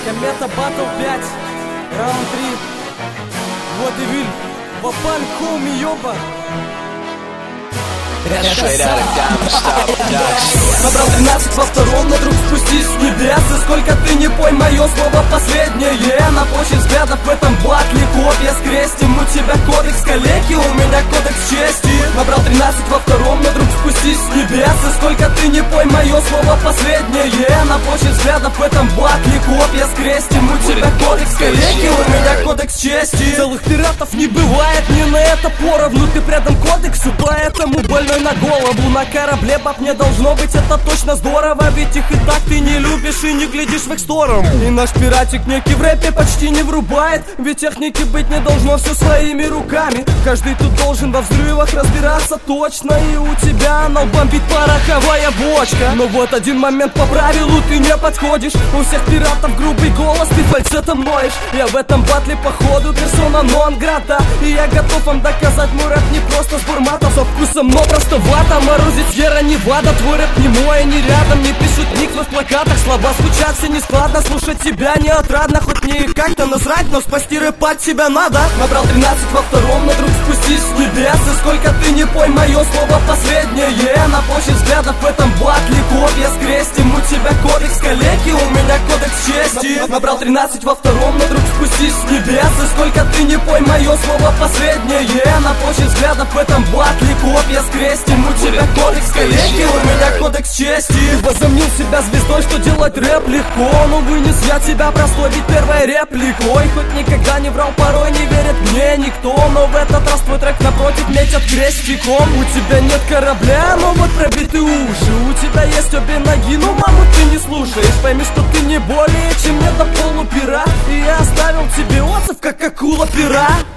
Комета Battle 5, раунд 3. Вот и Виль, Вапаль, Хоуми, ёба. Набрал 13 во втором, но вдруг спустись с небес. И сколько ты не пой, мое слово последнее. На площадь взглядов в этом батле копья скрестим. У тебя кодекс коллеги, у меня кодекс чести. Набрал 13 во втором, но вдруг спустись с небес. И сколько ты не пой, мое слово последнее. На площадь взглядов в этом батле копья скрестим. У тебя кодекс коллеги, у меня кодекс чести. Целых пиратов не бывает, не на это поровну. Ты предан кодексу, поэтому больной на голову. На корабле баб не должно быть, это точно здорово. Ведь их и так ты не любишь и не глядишь в их сторону. И наш пиратик некий в рэпе почти не врубает. Ведь техники быть не должно все своими руками. Каждый тут должен во взрывах разбираться точно. И у тебя на бомбит пороховая бочка. Но вот один момент по правилу ты не подходишь. У всех пиратов грубый голос, ты фальцетом ноешь. Я в этом батле походу персона нон-грата. И я готов вам доказать, мой рэп не просто сбор матов со вкусом, но просто вата. Морозит Сьерра Невада, твой рэп не мой, не рядом. Не пишут ник в плакатах, слова звучат все нескладно. Слушать тебя не отрадно, хоть мне и как-то насрать, но спасти рэп от тебя надо. Набрал 13 во втором, но вдруг спустись с небес. И сколько ты не пой, мое слово последнее. На площадь взглядов в этом батле копья скрестим. У тебя кодекс коллеги, у меня кодекс чести. Набрал 13 во втором, но вдруг спустись с небес. И сколько ты не пой, мое слово последнее. На площадь взглядов в этом батле копья скрестим. У тебя кодекс коллеги, у меня кодекс чести. Ты возомнил себя звездой, что делать рэп легко. Но вынес я тебя простой, ведь первой репликой. Хоть никогда не врал, порой не верит мне никто. Но в этот раз твой трек напротив метят крестиком. У тебя нет корабля, но вот пробиты уши. У тебя есть обе ноги, но маму ты не слушаешь. Пойми, что ты не более чем не до полупера. И я оставил тебе отзыв, как акула пера.